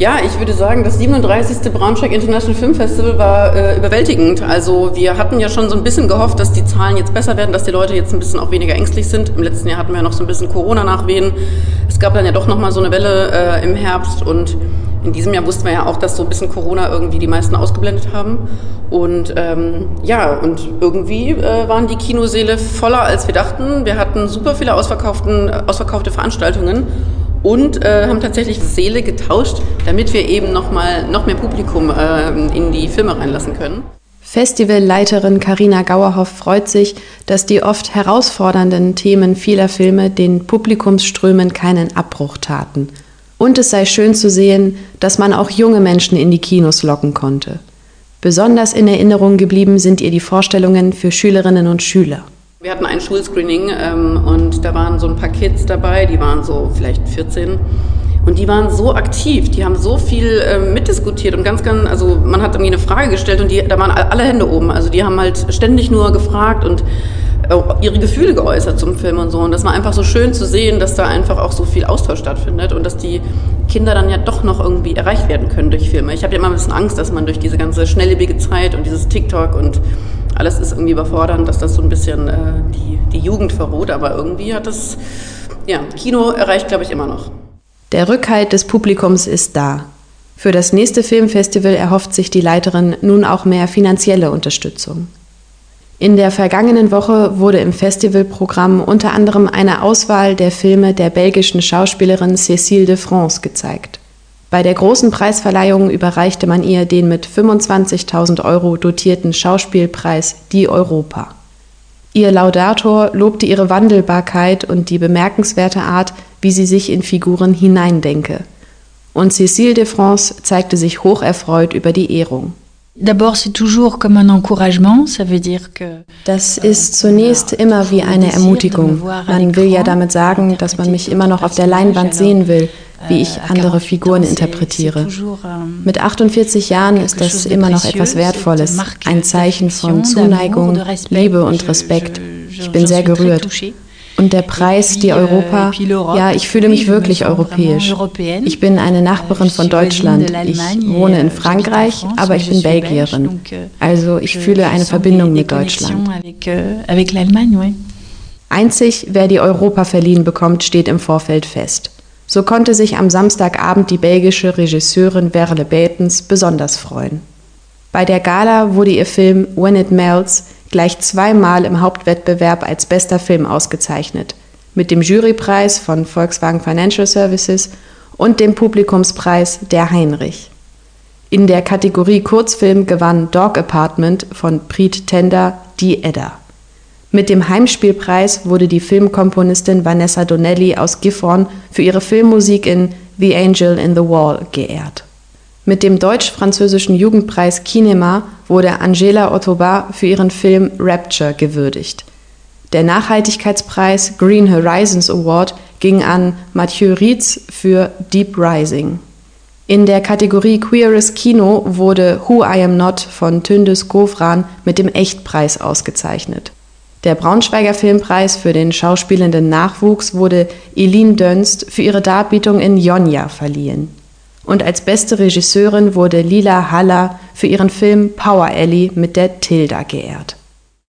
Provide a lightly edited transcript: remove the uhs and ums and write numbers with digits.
Ja, ich würde sagen, das 37. Braunschweig International Film Festival war überwältigend. Also wir hatten ja schon so ein bisschen gehofft, dass die Zahlen jetzt besser werden, dass die Leute jetzt ein bisschen auch weniger ängstlich sind. Im letzten Jahr hatten wir ja noch so ein bisschen Corona-Nachwehen. Es gab dann ja doch nochmal so eine Welle im Herbst und in diesem Jahr wussten wir ja auch, dass so ein bisschen Corona irgendwie die meisten ausgeblendet haben. Und und irgendwie waren die Kinosäle voller, als wir dachten. Wir hatten super viele ausverkaufte Veranstaltungen. Und haben tatsächlich Säle getauscht, damit wir eben noch mehr Publikum in die Filme reinlassen können. Festivalleiterin Carina Gauerhoff freut sich, dass die oft herausfordernden Themen vieler Filme den Publikumsströmen keinen Abbruch taten. Und es sei schön zu sehen, dass man auch junge Menschen in die Kinos locken konnte. Besonders in Erinnerung geblieben sind ihr die Vorstellungen für Schülerinnen und Schüler. Wir hatten ein Schulscreening und da waren so ein paar Kids dabei, die waren so vielleicht 14 und die waren so aktiv, die haben so viel mitdiskutiert und also man hat irgendwie eine Frage gestellt und da waren alle Hände oben, also die haben halt ständig nur gefragt und ihre Gefühle geäußert zum Film und so und das war einfach so schön zu sehen, dass da einfach auch so viel Austausch stattfindet und dass die Kinder dann ja doch noch irgendwie erreicht werden können durch Filme. Ich habe ja immer ein bisschen Angst, dass man durch diese ganze schnelllebige Zeit und dieses TikTok und alles ist irgendwie überfordernd, dass das so ein bisschen die Jugend verroht, aber irgendwie hat das, Kino erreicht, glaube ich, immer noch. Der Rückhalt des Publikums ist da. Für das nächste Filmfestival erhofft sich die Leiterin nun auch mehr finanzielle Unterstützung. In der vergangenen Woche wurde im Festivalprogramm unter anderem eine Auswahl der Filme der belgischen Schauspielerin Cécile de France gezeigt. Bei der großen Preisverleihung überreichte man ihr den mit 25.000 € dotierten Schauspielpreis Die Europa. Ihr Laudator lobte ihre Wandelbarkeit und die bemerkenswerte Art, wie sie sich in Figuren hineindenke. Und Cécile de France zeigte sich hocherfreut über die Ehrung. Das ist zunächst immer wie eine Ermutigung. Man will ja damit sagen, dass man mich immer noch auf der Leinwand sehen will, wie ich andere Figuren interpretiere. Mit 48 Jahren ist das immer noch etwas Wertvolles, ein Zeichen von Zuneigung, Liebe und Respekt. Ich bin sehr gerührt. Und der Preis, die Europa, ich fühle mich wirklich europäisch. Ich bin eine Nachbarin von Deutschland. Ich wohne in Frankreich, aber ich bin Belgierin. Also ich fühle eine Verbindung mit Deutschland. Einzig, wer die Europa verliehen bekommt, steht im Vorfeld fest. So konnte sich am Samstagabend die belgische Regisseurin Verle Baetens besonders freuen. Bei der Gala wurde ihr Film When It Melts gleich zweimal im Hauptwettbewerb als bester Film ausgezeichnet, mit dem Jurypreis von Volkswagen Financial Services und dem Publikumspreis Der Heinrich. In der Kategorie Kurzfilm gewann Dog Apartment von Preet Tender die Edda. Mit dem Heimspielpreis wurde die Filmkomponistin Vanessa Donnelly aus Gifhorn für ihre Filmmusik in The Angel in the Wall geehrt. Mit dem deutsch-französischen Jugendpreis Kinema wurde Angela Ottobar für ihren Film Rapture gewürdigt. Der Nachhaltigkeitspreis Green Horizons Award ging an Mathieu Rietz für Deep Rising. In der Kategorie Queeres Kino wurde Who I Am Not von Tündes Gofran mit dem Echtpreis ausgezeichnet. Der Braunschweiger Filmpreis für den schauspielenden Nachwuchs wurde Eline Dönst für ihre Darbietung in Jonja verliehen. Und als beste Regisseurin wurde Lila Haller für ihren Film Power Alley mit der Tilda geehrt.